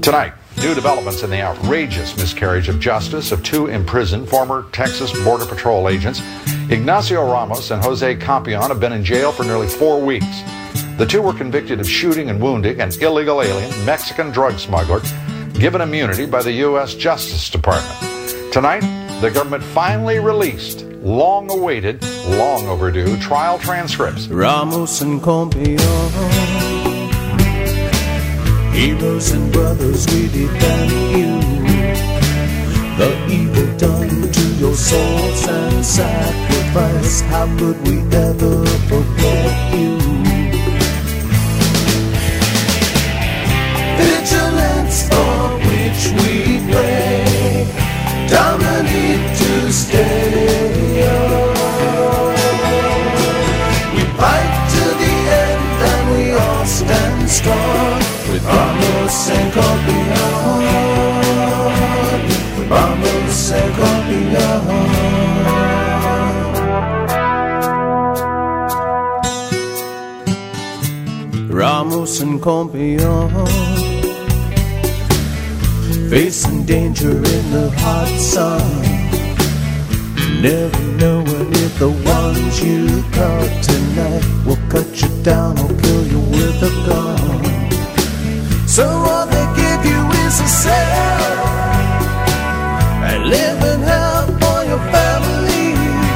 Tonight, new developments in the outrageous miscarriage of justice of two imprisoned former Texas Border Patrol agents. Ignacio Ramos and Jose Campion have been in jail for nearly 4 weeks. The two were convicted of shooting and wounding an illegal alien Mexican drug smuggler, given immunity by the U.S. Justice Department. Tonight, the government finally released long-awaited, long overdue trial transcripts. Ramos and Campion, heroes and brothers, we defend you. The evil done to your souls and sacrifice, how could we ever forget you? Vigilance for which we pray, dominate to stay. We fight to the end and we all stand strong with Ramos and Campion. Ramos and Campion. Ramos and Campion, facing danger in the hot sun, never knowing if the ones you caught tonight will cut you down or kill you with a gun. So all they give you is a cell and live in hell for your family.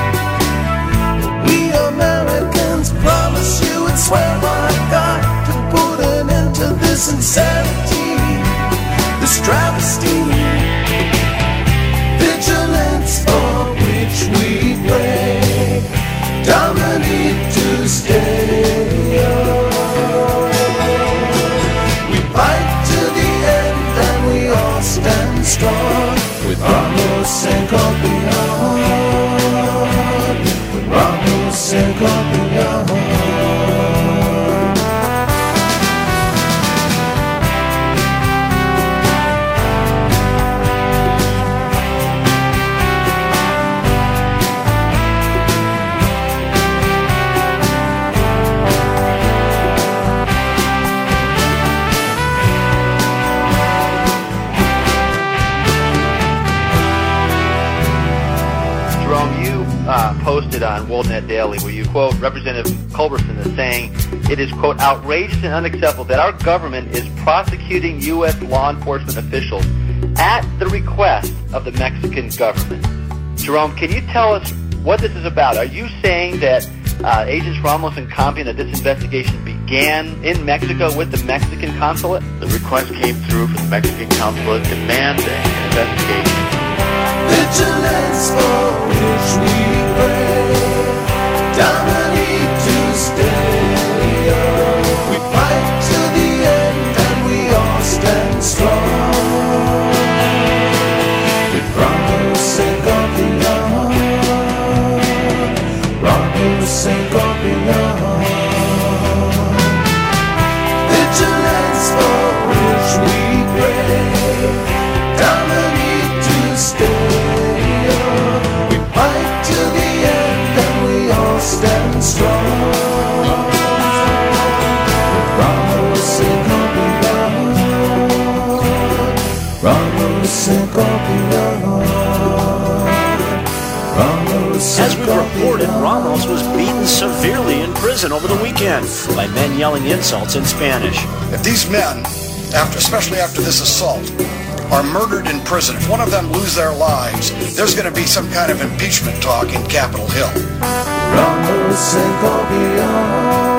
We Americans promise you and swear by God to put an end to this insanity, this travesty. Vigilance for which we pray, dominate to stay. We fight to the end and we all stand strong with Ramos and Campion. With Ramos and Campion. Posted on WorldNet Daily, where you quote Representative Culberson as saying it is, quote, outrageous and unacceptable that our government is prosecuting U.S. law enforcement officials at the request of the Mexican government. Jerome, can you tell us what this is about? Are you saying that Agents Ramos and Campion, that this investigation began in Mexico with the Mexican consulate? The request came through from the Mexican consulate demanding an investigation. Vigilance for which we pray, dominate to stay. We fight to the end and we all stand strong with Ramos and Campion. Ramos and Campion. Vigilance for which we pray, dominate to stay. Stand strong with Ramos and Campion. Ramos and Campion. As we reported, Ramos was beaten severely in prison over the weekend by men yelling insults in Spanish. If these men, especially after this assault, are murdered in prison, if one of them lose their lives, there's going to be some kind of impeachment talk in Capitol Hill. Ramos and Campion.